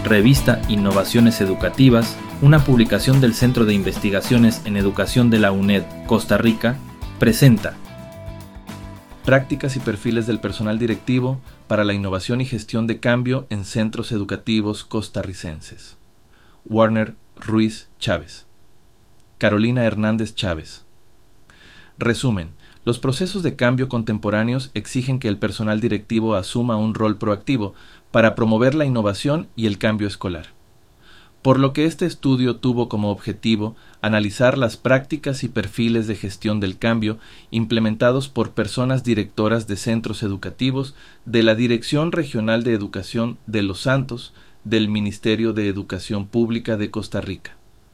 revista Innovaciones Educativas, una publicación del Centro de Investigaciones en Educación de la UNED, Costa Rica, presenta Prácticas y perfiles del personal directivo para la innovación y gestión de cambio en centros educativos costarricenses. Warner Ruiz Chávez. Carolina Hernández Chávez. Resumen. Los procesos de cambio contemporáneos exigen que el personal directivo asuma un rol proactivo para promover la innovación y el cambio escolar. Por lo que este estudio tuvo como objetivo analizar las prácticas y perfiles de gestión del cambio implementados por personas directoras de centros educativos de la Dirección Regional de Educación de Los Santos del Ministerio de Educación Pública de Costa Rica.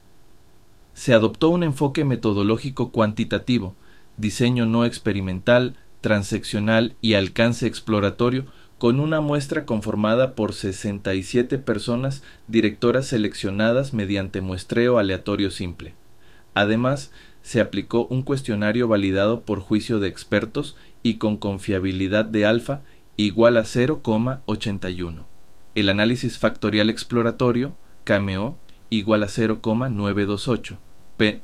Se adoptó un enfoque metodológico cuantitativo, diseño no experimental, transeccional y alcance exploratorio con una muestra conformada por 67 personas directoras seleccionadas mediante muestreo aleatorio simple. Además, se aplicó un cuestionario validado por juicio de expertos y con confiabilidad de alfa igual a 0,81. El análisis factorial exploratorio, KMO, igual a 0,928, P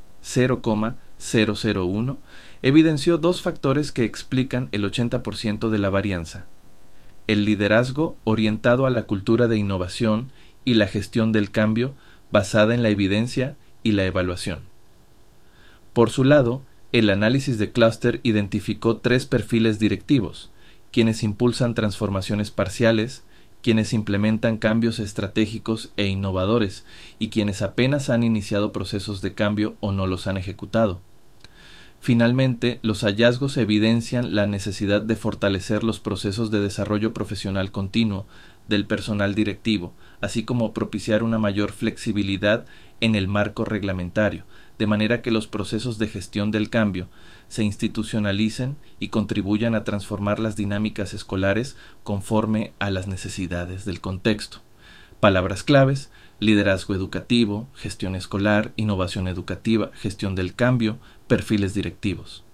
0,001, evidenció dos factores que explican el 80% de la varianza: el liderazgo orientado a la cultura de innovación y la gestión del cambio basada en la evidencia y la evaluación. Por su lado, el análisis de clúster identificó tres perfiles directivos: quienes impulsan transformaciones parciales, quienes implementan cambios estratégicos e innovadores y quienes apenas han iniciado procesos de cambio o no los han ejecutado. Finalmente, los hallazgos evidencian la necesidad de fortalecer los procesos de desarrollo profesional continuo del personal directivo, así como propiciar una mayor flexibilidad en el marco reglamentario, de manera que los procesos de gestión del cambio se institucionalicen y contribuyan a transformar las dinámicas escolares conforme a las necesidades del contexto. Palabras claves: liderazgo educativo, gestión escolar, innovación educativa, gestión del cambio, perfiles directivos.